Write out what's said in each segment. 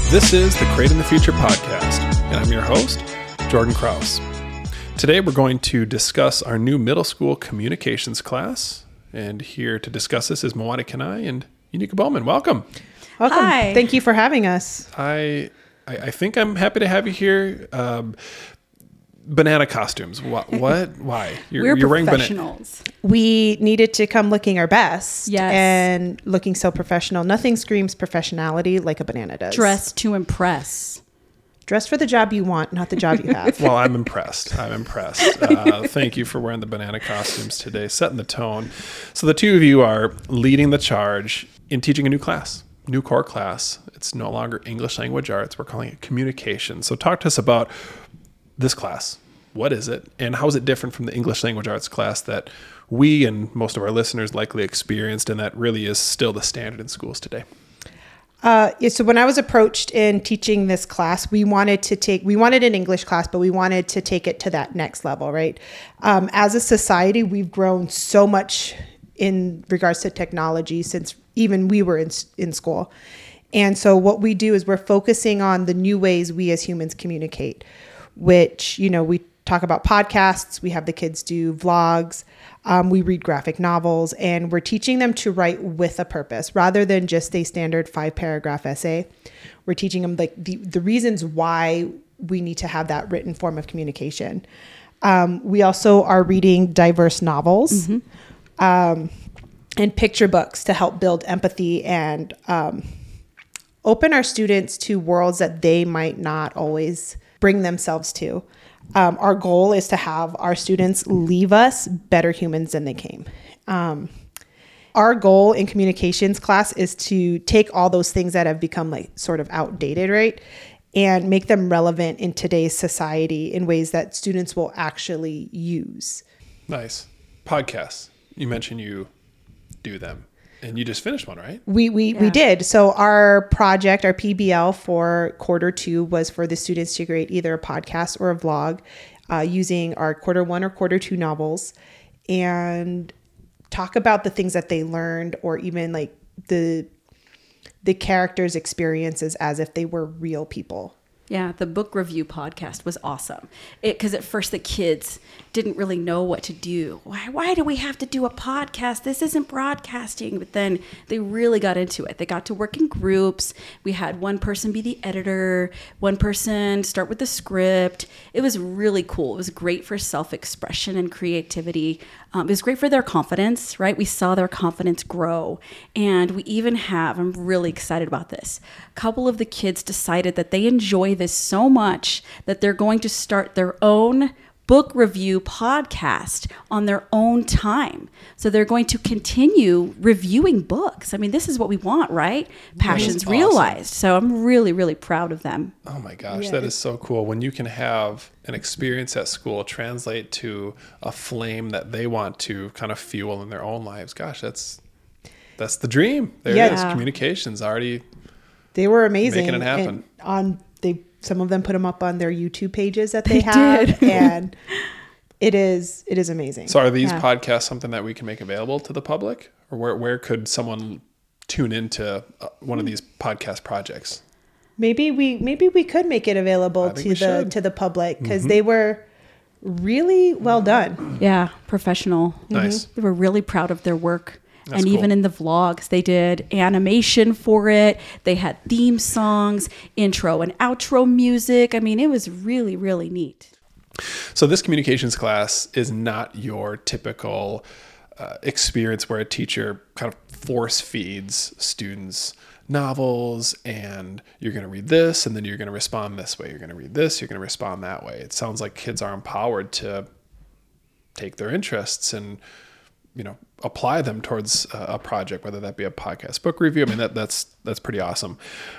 This is the Creating the Future podcast, and I'm your host, Jordan Krause. Today we're going to discuss our new middle school communications class, and here to discuss this is Moana Kanai and Unica Bowman. Welcome. Welcome. Hi. Thank you for having us. I think I'm happy to have you here. Banana costumes. What? Why? We're wearing professionals. We needed to come looking our best. Yes. And looking so professional. Nothing screams professionality like a banana does. Dress to impress. Dress for the job you want, not the job you have. Well, I'm impressed. Thank you for wearing the banana costumes today, setting the tone. So the two of you are leading the charge in teaching a new class, new core class. It's no longer English language arts. We're calling it communication. So talk to us about this class. What is it? And how is it different from the English language arts class that we and most of our listeners likely experienced, and that really is still the standard in schools today? So when I was approached in teaching this class, we wanted an English class, but we wanted to take it to that next level, right? As a society, we've grown so much in regards to technology since even we were in school. And so what we do is we're focusing on the new ways we as humans communicate, which, we talk about podcasts, we have the kids do vlogs, we read graphic novels, and we're teaching them to write with a purpose rather than just a standard 5-paragraph essay. We're teaching them the reasons why we need to have that written form of communication. We also are reading diverse novels and picture books to help build empathy and open our students to worlds that they might not always bring themselves to. Our goal is to have our students leave us better humans than they came. Our goal in communications class is to take all those things that have become sort of outdated, right? And make them relevant in today's society in ways that students will actually use. Nice. Podcasts. You mentioned you do them. And you just finished one, right? We did. So our project, our PBL for quarter 2 was for the students to create either a podcast or a vlog using our quarter 1 or quarter 2 novels and talk about the things that they learned or even the characters' experiences as if they were real people. Yeah, the book review podcast was awesome. Because at first the kids didn't really know what to do. Why do we have to do a podcast? This isn't broadcasting. But then they really got into it. They got to work in groups. We had one person be the editor, one person start with the script. It was really cool. It was great for self-expression and creativity. It was great for their confidence, right? We saw their confidence grow. And we even have, I'm really excited about this, a couple of the kids decided that they enjoy this so much that they're going to start their own book review podcast on their own time. So they're going to continue reviewing books. I mean, this is what we want, right? Passions realized. So I'm really, really proud of them. Oh my gosh, That is so cool. When you can have an experience at school translate to a flame that they want to kind of fuel in their own lives. Gosh, that's the dream. There it is. Communications already. They were amazing. Making it happen. Some of them put them up on their YouTube pages that they have, and it is amazing. So are these podcasts something that we can make available to the public, or where could someone tune into one of these podcast projects? Maybe we could make it available to the public because they were really well done. Yeah, professional. Nice. They were really proud of their work. That's and cool. Even in the vlogs, they did animation for it. They had theme songs, intro and outro music. I mean, it was really, really neat. So this communications class is not your typical experience where a teacher kind of force feeds students novels and you're going to read this and then you're going to respond this way. You're going to read this, you're going to respond that way. It sounds like kids are empowered to take their interests and apply them towards a project, whether that be a podcast, book review. I mean, that's pretty awesome.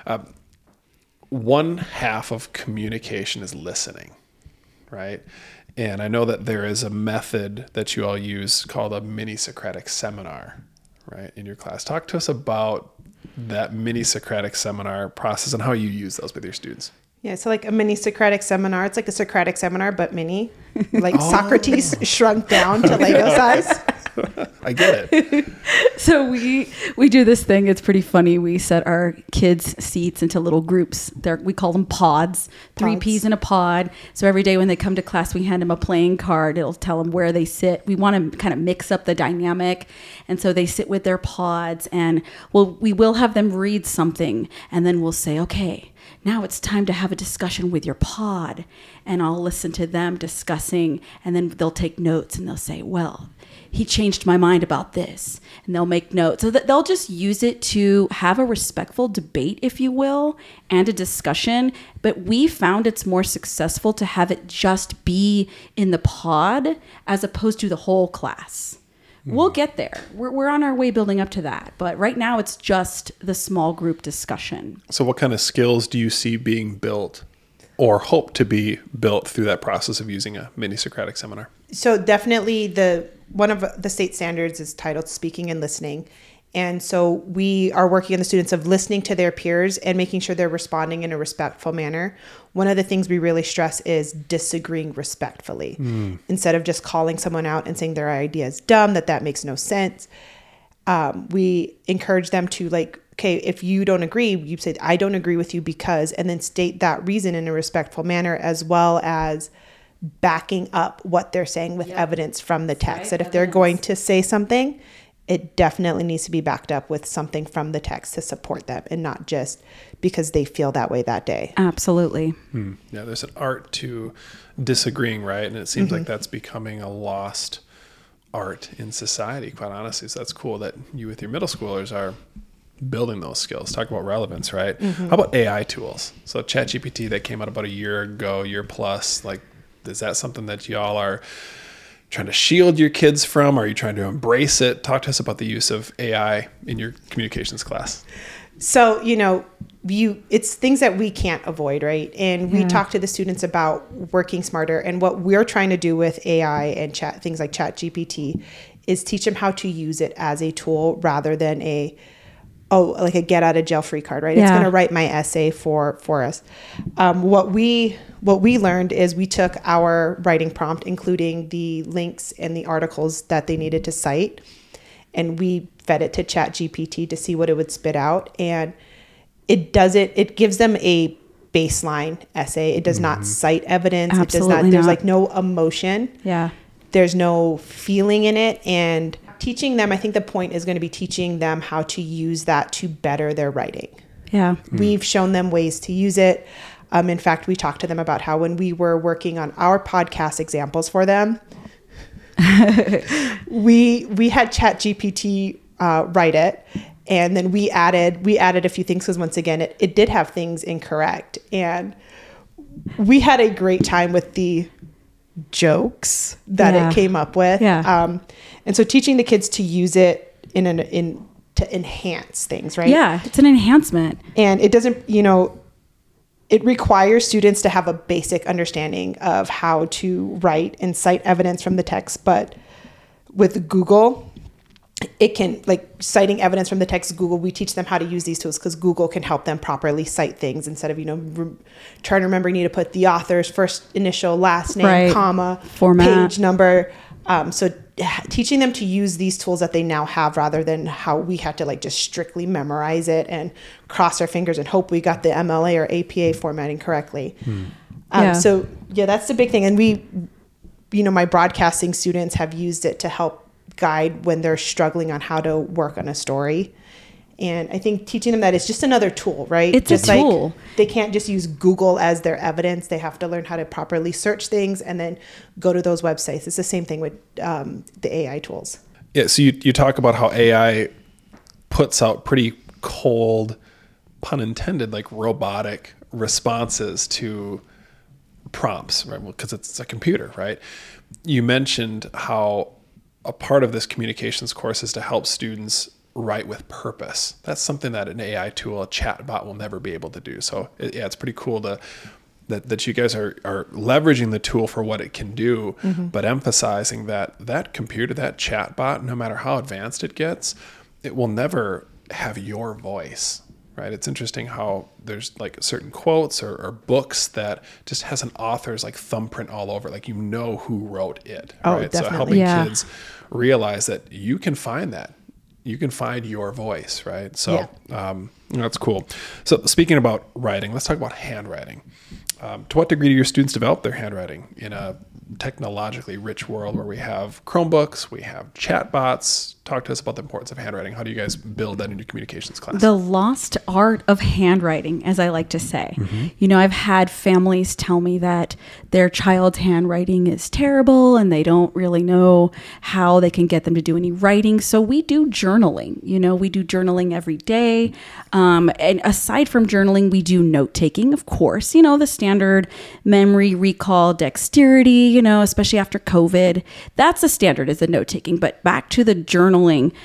One half of communication is listening, right? And I know that there is a method that you all use called a mini Socratic seminar, right, in your class. Talk to us about that mini Socratic seminar process and how you use those with your students. Yeah, so like a mini Socratic seminar. It's like a Socratic seminar, but mini. Like Socrates shrunk down to Lego size. I get it. So we do this thing. It's pretty funny. We set our kids' seats into little groups. We call them pods. 3 Ps in a pod. So every day when they come to class, we hand them a playing card. It'll tell them where they sit. We want to kind of mix up the dynamic. And so they sit with their pods, and we will have them read something, and then we'll say, okay, now it's time to have a discussion with your pod. And I'll listen to them discussing, and then they'll take notes, and they'll say, well, he changed my mind about this, and they'll make notes. So that they'll just use it to have a respectful debate, if you will, and a discussion. But we found it's more successful to have it just be in the pod as opposed to the whole class. We'll get there. We're on our way building up to that. But right now it's just the small group discussion. So what kind of skills do you see being built or hope to be built through that process of using a mini Socratic seminar? So definitely one of the state standards is titled Speaking and Listening. And so we are working on the students of listening to their peers and making sure they're responding in a respectful manner. One of the things we really stress is disagreeing respectfully. Instead of just calling someone out and saying their idea is dumb, that makes no sense. We encourage them to okay, if you don't agree, you say, I don't agree with you because, and then state that reason in a respectful manner, as well as backing up what they're saying with evidence from the text. That if they're going to say something, it definitely needs to be backed up with something from the text to support them, and not just because they feel that way that day. Absolutely. Yeah, there's an art to disagreeing, right? And it seems like that's becoming a lost art in society, quite honestly. So that's cool that you with your middle schoolers are building those skills. Talk about relevance, right? How about AI tools? So ChatGPT that came out about a year ago, year plus, is that something that y'all are trying to shield your kids from? Are you trying to embrace it? Talk to us about the use of AI in your communications class. So, it's things that we can't avoid, right? And we talk to the students about working smarter. And what we're trying to do with AI and things like ChatGPT is teach them how to use it as a tool rather than a get out of jail free card, right? It's going to write my essay for us. What we learned is we took our writing prompt, including the links and the articles that they needed to cite, and we fed it to ChatGPT to see what it would spit out. And it gives them a baseline essay. It does not cite evidence. Absolutely there's not. no emotion. Yeah. There's no feeling in it. And teaching them, I think the point is going to be teaching them how to use that to better their writing. Yeah. We've shown them ways to use it. In fact, we talked to them about how when we were working on our podcast examples for them, we had ChatGPT write it, and then we added a few things because once again, it did have things incorrect, and we had a great time with the jokes that it came up with. And so teaching the kids to use it to enhance things, right? Yeah, it's an enhancement. And it doesn't, it requires students to have a basic understanding of how to write and cite evidence from the text. But with Google, it can, citing evidence from the text, Google, we teach them how to use these tools because Google can help them properly cite things instead of, trying to remember, you need to put the author's first initial, last name, comma, format, page number. So teaching them to use these tools that they now have rather than how we had to just strictly memorize it and cross our fingers and hope we got the MLA or APA formatting correctly. So that's the big thing. And my broadcasting students have used it to help guide when they're struggling on how to work on a story. And I think teaching them that it's just another tool, right? It's just a tool. They can't just use Google as their evidence. They have to learn how to properly search things and then go to those websites. It's the same thing with the AI tools. Yeah, so you talk about how AI puts out pretty cold, pun intended, robotic responses to prompts, right? Well, because it's a computer, right? You mentioned how a part of this communications course is to help students write with purpose. That's something that an AI tool, a chat bot, will never be able to do. So it's pretty cool that you guys are leveraging the tool for what it can do, but emphasizing that computer, that chat bot, no matter how advanced it gets, it will never have your voice, right? It's interesting how there's like certain quotes or books that just has an author's like thumbprint all over, like, who wrote it, right? Definitely. So helping Yeah. kids realize that you can find that. You can find your voice, right? So that's cool. So speaking about writing, let's talk about handwriting. To what degree do your students develop their handwriting in a technologically rich world where we have Chromebooks, we have chatbots? Talk to us about the importance of handwriting. How do you guys build that into communications class? The lost art of handwriting, as I like to say. I've had families tell me that their child's handwriting is terrible and they don't really know how they can get them to do any writing. So we do journaling. We do journaling every day. And aside from journaling, we do note taking, of course, the standard memory, recall, dexterity, especially after COVID. That's the standard, is the note taking. But back to the journaling,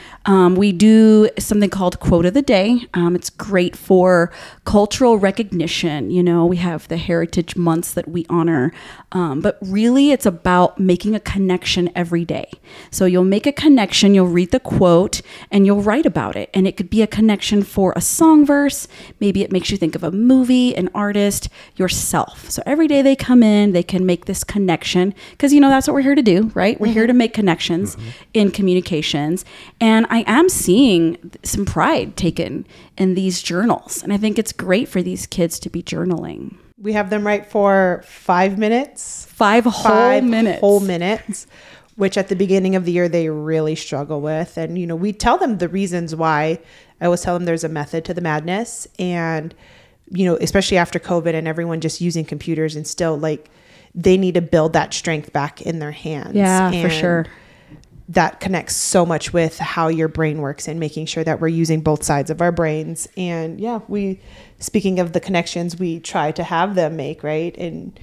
we do something called Quote of the Day. It's great for cultural recognition. We have the heritage months that we honor. But really, it's about making a connection every day. So you'll make a connection, you'll read the quote, and you'll write about it. And it could be a connection for a song verse. Maybe it makes you think of a movie, an artist, yourself. So every day they come in, they can make this connection, because that's what we're here to do, right? We're here to make connections in communications. And I am seeing some pride taken in these journals. And I think it's great for these kids to be journaling. We have them write for 5 minutes. 5 whole minutes. Which at the beginning of the year, they really struggle with. And, we tell them the reasons why. I always tell them there's a method to the madness. And, especially after COVID and everyone just using computers, and still they need to build that strength back in their hands. Yeah, and for sure. That connects so much with how your brain works and making sure that we're using both sides of our brains. And speaking of the connections we try to have them make, right? And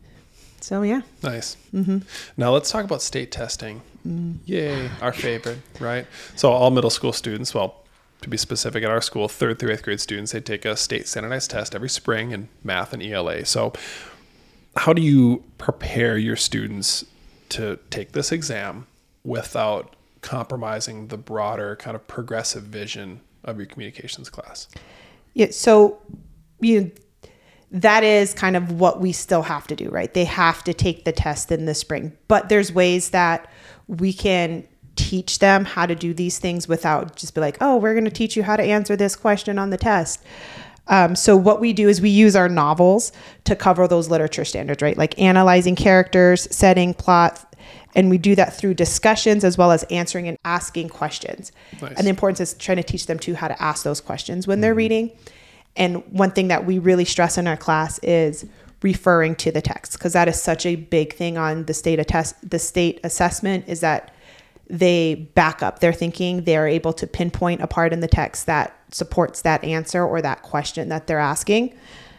so, Nice. Now let's talk about state testing. Yay, our favorite, right? So all middle school students, well, to be specific, at our school, 3rd through 8th grade students, they take a state standardized test every spring in math and ELA. So how do you prepare your students to take this exam without compromising the broader kind of progressive vision of your communications class? Yeah, so that is kind of what we still have to do, right? They have to take the test in the spring, but there's ways that we can teach them how to do these things without just be like, oh, we're going to teach you how to answer this question on the test. So what we do is we use our novels to cover those literature standards, right? Like analyzing characters, setting, plot, and we do that through discussions as well as answering and asking questions. Nice. And the importance is trying to teach them too how to ask those questions when they're reading. And one thing that we really stress in our class is referring to the text, because that is such a big thing on the state assessment, is that they back up their thinking. They're able to pinpoint a part in the text that supports that answer or that question that they're asking.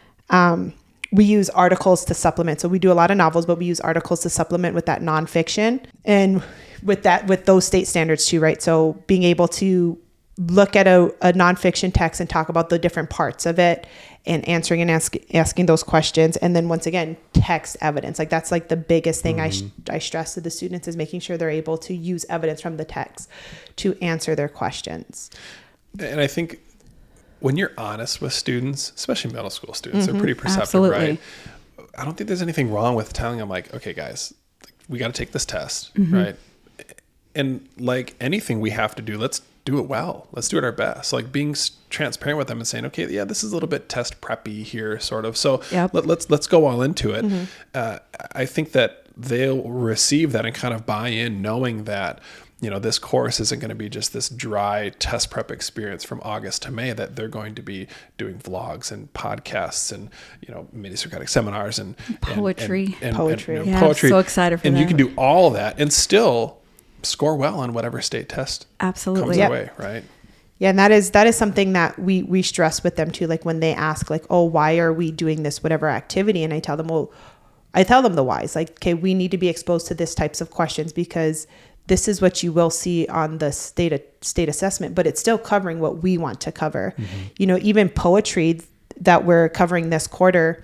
We use articles to supplement. So we do a lot of novels, but we use articles to supplement with that nonfiction, and with those state standards too, right? So being able to look at a nonfiction text and talk about the different parts of it and answering and asking those questions. And then once again, text evidence. That's the biggest thing I stress to the students, is making sure they're able to use evidence from the text to answer their questions. And I think when you're honest with students, especially middle school students, they're pretty perceptive, Absolutely. right? I don't think there's anything wrong with telling them okay, guys, we got to take this test, right? And like anything we have to do, let's do it well. Let's do it our best. Being transparent with them and saying, okay, yeah, this is a little bit test preppy here, sort of. So let's go all into it. I think that they'll receive that and kind of buy in, knowing that, this course isn't going to be just this dry test prep experience from August to May, that they're going to be doing vlogs and podcasts and, mini Socratic seminars and poetry. and Poetry. Yeah, poetry. I'm so excited for and that. you can do all of that and still score well on whatever state test Absolutely. comes Yep. your way, right? Yeah, and that is something that we stress with them too. When they ask, oh, why are we doing this whatever activity? And I tell them, the whys. Okay, we need to be exposed to this types of questions because this is what you will see on the state assessment, but it's still covering what we want to cover. Even poetry that we're covering this quarter,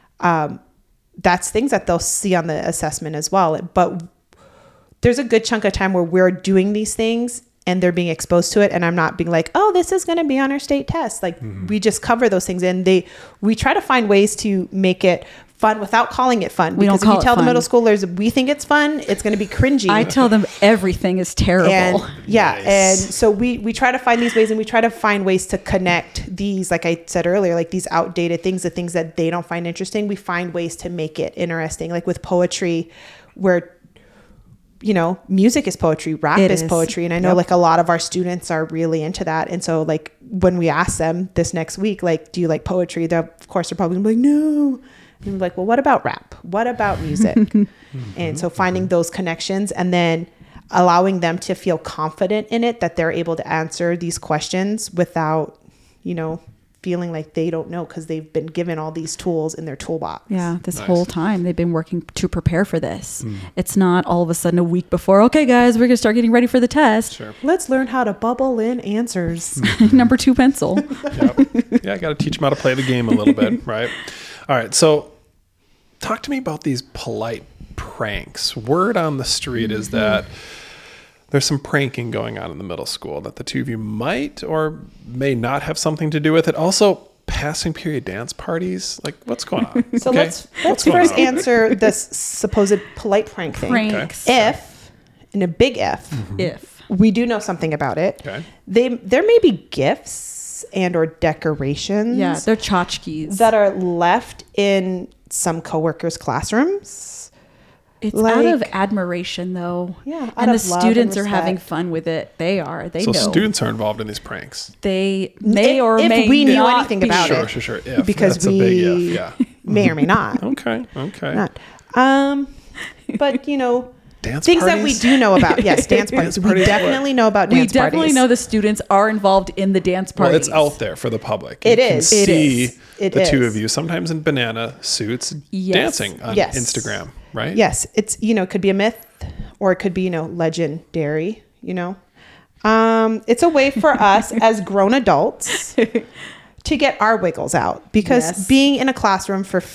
that's things that they'll see on the assessment as well. But there's a good chunk of time where we're doing these things and they're being exposed to it, and I'm not being like, oh, this is going to be on our state test. Like we just cover those things, and we try to find ways to make it fun without calling it fun. We don't Because if call you it tell the fun. middle schoolers we think it's fun, it's going to be cringy. I tell them everything is terrible. And yeah, Nice. and so we try to find these ways, and we try to find ways to connect these, like I said earlier, like these outdated things, the things that they don't find interesting. We find ways to make it interesting, like with poetry, where music is poetry, rap It is is. poetry, and I know like a lot of our students are really into that. And so like when we ask them this next week, like, do you like poetry? They're probably gonna be like, no. And I'm like, well, what about rap? What about music? And so finding those connections, and then allowing them to feel confident in it, that they're able to answer these questions without, feeling like they don't know, because they've been given all these tools in their toolbox. Yeah, this Nice. whole time they've been working to prepare for this. It's not all of a sudden a week before, okay, guys, we're going to start getting ready for the test. Sure. Let's learn how to bubble in answers. Number 2 pencil. Yep. Yeah, I got to teach them how to play the game a little bit, right? All right, so talk to me about these polite pranks. Word on the street is that there's some pranking going on in the middle school that the two of you might or may not have something to do with it. Also, passing period dance parties. Like, what's going on? So Okay? let's What's going first on? answer this supposed polite prank thing. Pranks. If, and a big if, If. we do know something about it. Okay. There may be gifts and or decorations Yeah, they're tchotchkes. that are left in some coworkers' classrooms. It's like- out of admiration, though. Yeah, out And the of love students and are having respect. fun with it. They are. They So know. students are involved in these pranks. They may or If may we knew not anything be. about Sure, it. sure. If. Because That's a big if, we yeah. may or may not. Okay. Not. But Dance things that we parties? do know about. Yes, dance parties. Dance We parties, definitely know about We dance definitely parties. know the students are involved in the dance parties. Well, it's out there for the public. It You can is. It see is. It the two is. of you, sometimes in banana suits, Yes. dancing on Yes. Instagram, right? Yes, it's it could be a myth, or it could be legendary. It's a way for us as grown adults to get our wiggles out, because Yes. being in a classroom for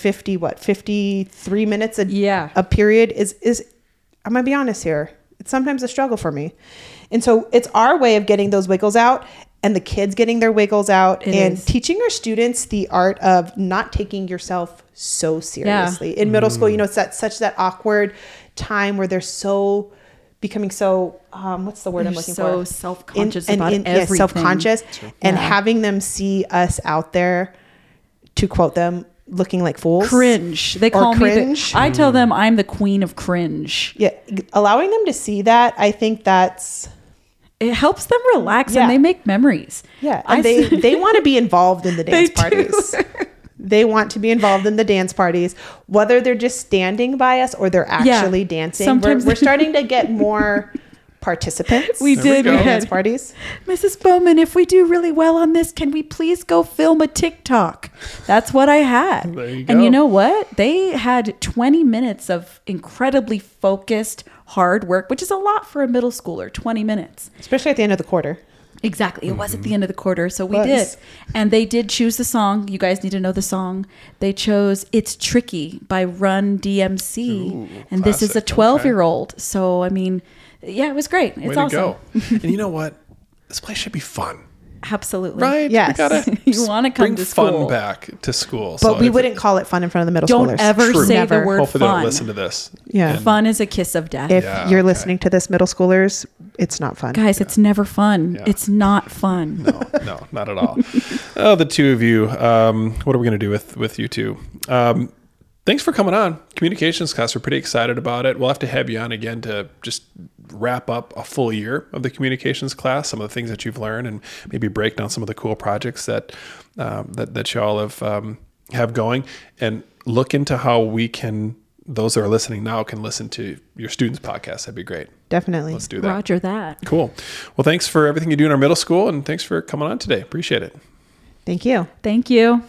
53 minutes a period is I'm gonna be honest here, it's sometimes a struggle for me. And so it's our way of getting those wiggles out, and the kids getting their wiggles out, It and is. teaching our students the art of not taking yourself so seriously. In middle school, it's that awkward time where they're becoming so what's the word I'm They're looking so for? self-conscious about everything. self-conscious, and Yeah. having them see us out there, to quote them, looking like fools. Cringe. They Or call me cringe. I tell them I'm the queen of cringe. Yeah, allowing them to see that, I think that's It helps them relax Yeah. and they make memories. yeah. I And s- they want to be involved in the dance do. parties. They want to be involved in the dance parties, whether they're just standing by us or they're actually dancing. Sometimes- We're starting to get more participants. We There we did. go. We in dance had parties. Mrs. Bowman, if we do really well on this, can we please go film a TikTok? That's what I had. There you And go. you know what? They had 20 minutes of incredibly focused, hard work, which is a lot for a middle schooler, 20 minutes. Especially at the end of the quarter. Exactly. It was at the end of the quarter. So we Was. did. And they did choose the song. You guys need to know the song. They chose It's Tricky by Run DMC. Ooh, and this is a classic. 12-year-old. So, I mean, yeah, it was great. It's Way to awesome. go. And you know what? This place should be fun, Absolutely. right? Yes. We gotta You wanna come bring to fun school. back to school. But we if- wouldn't call it fun in front of the middle Don't schoolers. ever True. say Never. the word Hopefully they fun. don't listen to this. Yeah. And- Fun is a kiss of death. If Yeah, you're okay. listening to this, middle schoolers, it's not fun. Guys, it's never fun. Yeah. It's not fun. No, not at all. Oh, the two of you. What are we going to do with you two? Thanks for coming on. Communications class. We're pretty excited about it. We'll have to have you on again to just wrap up a full year of the communications class, some of the things that you've learned, and maybe break down some of the cool projects that y'all have going, and look into how we can, those that are listening now can listen to your students' podcast. That'd be great. Definitely. Let's do that. Roger that. Cool. Well, thanks for everything you do in our middle school, and thanks for coming on today. Appreciate it. Thank you. Thank you.